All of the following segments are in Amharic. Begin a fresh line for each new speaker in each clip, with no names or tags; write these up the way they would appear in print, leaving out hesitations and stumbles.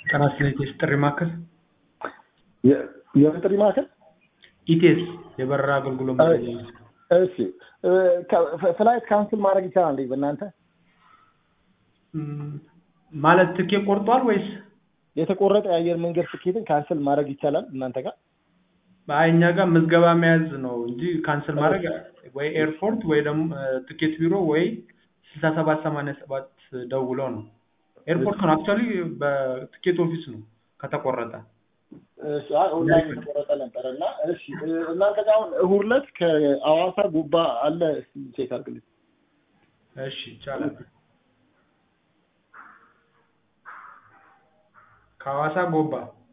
ትራንስሌት ጥሪ ማከል
የጥሪ ማከል
ኢቴስ የበረራ አገልግሎት መረጃ
እሺ ፍላይት ካንስል ማድረግ ይቻላል እንዴ በእናንተ
ማለት ትኬት ቆርጧል ወይስ
የተቆረጠ የአየር መንገድ ትኬትን ካንስል ማድረግ ይቻላል እናንተ ጋር
በአይኛ ጋር ምዝገባ መያዝ ነው እንጂ ካንስል ማድረግ ወይ ኤርፖርት ወይ ደግሞ ትኬት ቢሮ ወይ 6787 ደውለው ነው ኤርፖርት ነው አክቹአሊ በትኬት ኦፊስ ነው ከተቆረጠ
እሺ ኦንላይን ተቆረጠ ነበርና እሺ እናንተ ጋር አሁን እሁድ ዕለት ከአዋሳ ጉባ አለ ቼክ አድርግልኝ
እሺ ይቻላል ከአዋሳ ጎባ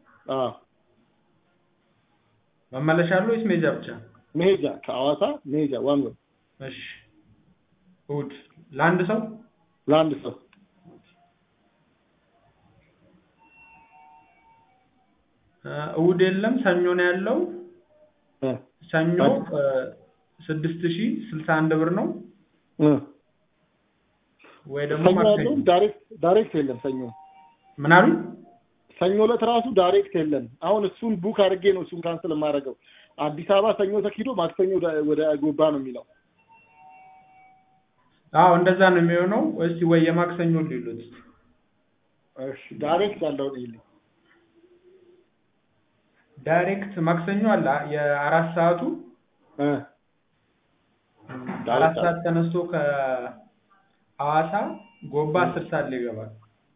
መመለሻ አለው ወይስ መሄጃ ብቻ
መሄጃ ከአዋሳ መሄጃ ዋን ወይ
እሺ እሁድ ለአንድ ሰው እሁድ የለም ሰኞ ነው ያለው ሰኞ 6061 ብር ነው ወይ ደግሞ ማክሰኞ
ዳይሬክት የለም ሰኞ
ምን አሉ
ሰኞ ለትራሱ ዳይሬክት የለም አሁን እሱን ቡክ አድርጌ ነው እሱን ካንሰል ማድረገው አዲስ አበባ ሰኞ ተኪዶ ማክሰኞ ወደ ጎባ ነው የሚለው
አዎ እንደዛ ነው የሚሆነው እስቲ ወይ የማክሰኞ ሊሉት
እሺ ዳይሬክት ያለው ነው
ዳይሬክት ማክሰኞ አለ የአራት ሰዓቱ አራት ሰዓት ተነስቶ ከሐዋሳ ጎባ 10 ሰዓት ላይ ይገባል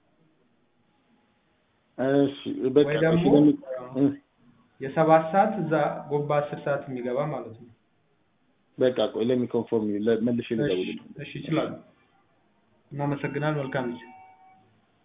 እሺ በቃ
ደግሞ የ7 ሰዓት እዛ ጎባ 10 ሰዓት የሚገባ ማለት ነው
በቃ ቆይ ለሚ ኮንፎርም መልሽ ይደውልልኝ
እሺ ይችላል እናመሰግናለን መልካም